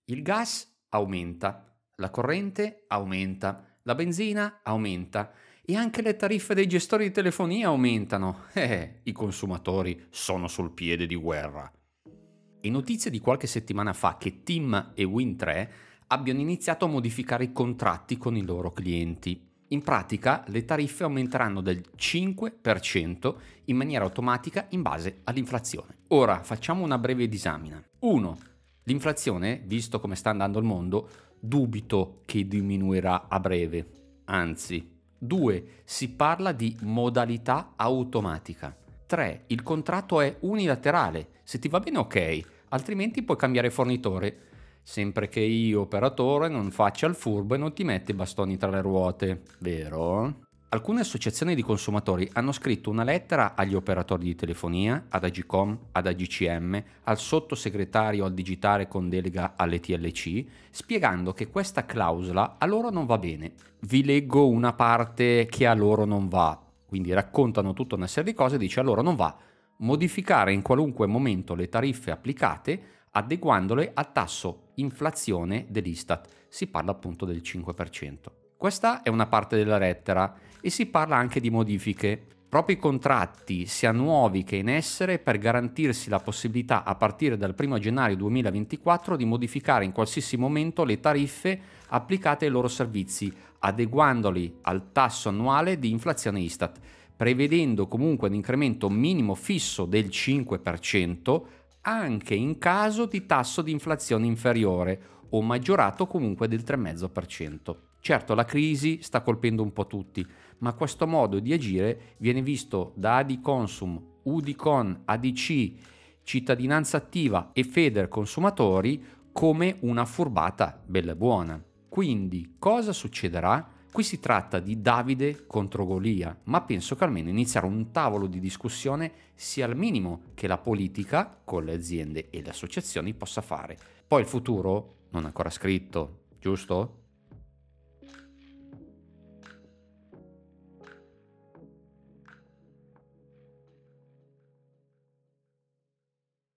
Il gas aumenta, la corrente aumenta, la benzina aumenta e anche le tariffe dei gestori di telefonia aumentano. I consumatori sono sul piede di guerra. È notizia di qualche settimana fa che TIM e Wind3 abbiano iniziato a modificare i contratti con i loro clienti. In pratica le tariffe aumenteranno del 5% in maniera automatica in base all'inflazione. Ora facciamo una breve disamina. 1. L'inflazione, visto come sta andando il mondo, dubito che diminuirà a breve. Anzi. 2. Si parla di modalità automatica. 3. Il contratto è unilaterale. Se ti va bene ok, altrimenti puoi cambiare fornitore. Sempre che io, operatore, non faccia il furbo e non ti mette i bastoni tra le ruote, vero? Alcune associazioni di consumatori hanno scritto una lettera agli operatori di telefonia, ad Agcom, ad AGCM, al sottosegretario al digitale con delega alle TLC, spiegando che questa clausola a loro non va bene. Vi leggo una parte che a loro non va, quindi raccontano tutta una serie di cose e dice a loro non va modificare in qualunque momento le tariffe applicate adeguandole al tasso inflazione dell'Istat. Si parla appunto del 5%. Questa è una parte della lettera e si parla anche di modifiche. Proprio i contratti, sia nuovi che in essere, per garantirsi la possibilità a partire dal 1 gennaio 2024 di modificare in qualsiasi momento le tariffe applicate ai loro servizi, adeguandoli al tasso annuale di inflazione Istat, prevedendo comunque un incremento minimo fisso del 5% anche in caso di tasso di inflazione inferiore o maggiorato comunque del 3,5%. Certo, la crisi sta colpendo un po' tutti, ma questo modo di agire viene visto da Adiconsum, Udicon, ADC, Cittadinanza Attiva e Feder Consumatori come una furbata bella e buona. Quindi, cosa succederà? Qui si tratta di Davide contro Golia, ma penso che almeno iniziare un tavolo di discussione sia il minimo che la politica, con le aziende e le associazioni, possa fare. Poi il futuro non è ancora scritto, giusto?